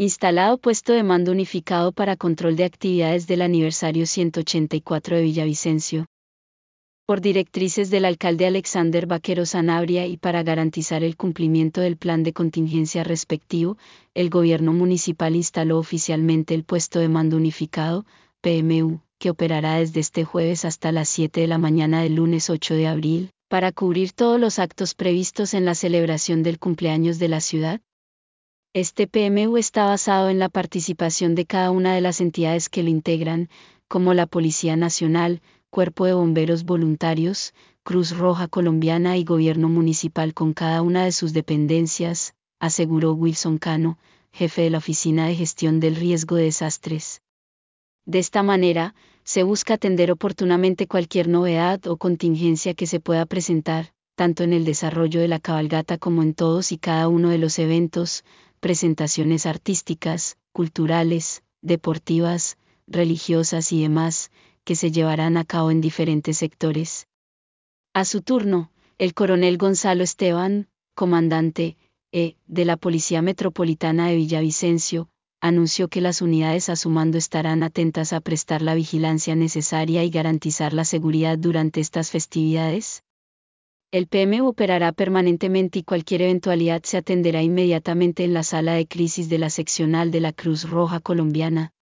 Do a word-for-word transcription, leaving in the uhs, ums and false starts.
Instalado puesto de mando unificado para control de actividades del aniversario ciento ochenta y cuatro de Villavicencio. Por directrices del alcalde Alexander Vaquero Sanabria y para garantizar el cumplimiento del plan de contingencia respectivo, el gobierno municipal instaló oficialmente el puesto de mando unificado, P M U, que operará desde este jueves hasta las siete de la mañana del lunes ocho de abril, para cubrir todos los actos previstos en la celebración del cumpleaños de la ciudad. Este P M U está basado en la participación de cada una de las entidades que lo integran, como la Policía Nacional, Cuerpo de Bomberos Voluntarios, Cruz Roja Colombiana y Gobierno Municipal con cada una de sus dependencias, aseguró Wilson Cano, jefe de la Oficina de Gestión del Riesgo de Desastres. De esta manera, se busca atender oportunamente cualquier novedad o contingencia que se pueda presentar, tanto en el desarrollo de la cabalgata como en todos y cada uno de los eventos, presentaciones artísticas, culturales, deportivas, religiosas y demás, que se llevarán a cabo en diferentes sectores. A su turno, el coronel Gonzalo Esteban, comandante E de la Policía Metropolitana de Villavicencio, anunció que las unidades a su mando estarán atentas a prestar la vigilancia necesaria y garantizar la seguridad durante estas festividades. El P M U operará permanentemente y cualquier eventualidad se atenderá inmediatamente en la sala de crisis de la seccional de la Cruz Roja Colombiana,